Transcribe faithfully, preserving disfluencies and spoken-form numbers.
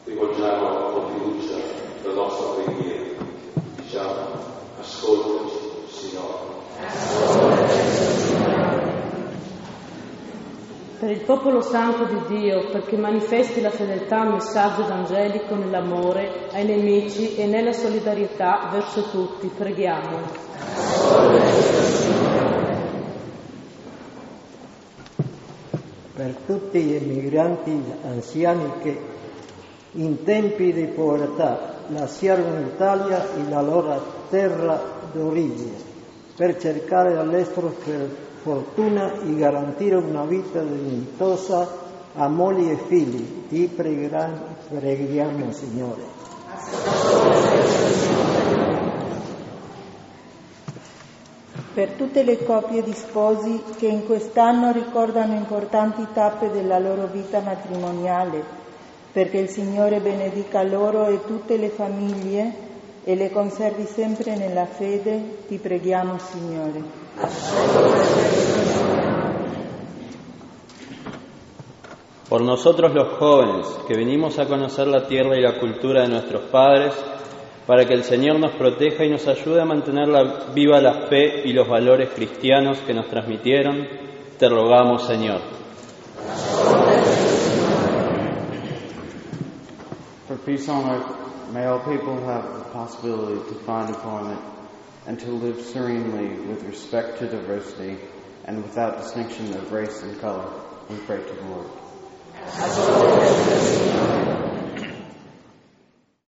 rivolgiamo con fiducia la nostra preghiera, diciamo: ascoltaci, Signore. Per il popolo santo di Dio, perché manifesti la fedeltà al messaggio evangelico nell'amore ai nemici e nella solidarietà verso tutti, preghiamo. Per tutti gli emigranti anziani che in tempi di povertà lasciarono l'Italia e la loro terra d'origine per cercare all'estero fortuna e garantire una vita dignitosa a mogli e figli. Ti preghiamo, Signore. Per tutte le coppie di sposi che in quest'anno ricordano importanti tappe della loro vita matrimoniale, perché il Signore benedica loro e tutte le famiglie e le conservi sempre nella fede, ti preghiamo, Signore. Por nosotros los jóvenes, que venimos a conocer la tierra y la cultura de nuestros padres, para que el Señor nos proteja y nos ayude a mantener la, viva la fe y los valores cristianos que nos transmitieron, te rogamos, Señor. For peace on earth, may all people have the possibility to find employment and to live serenely with respect to diversity and without distinction of race and color. We pray to the Lord.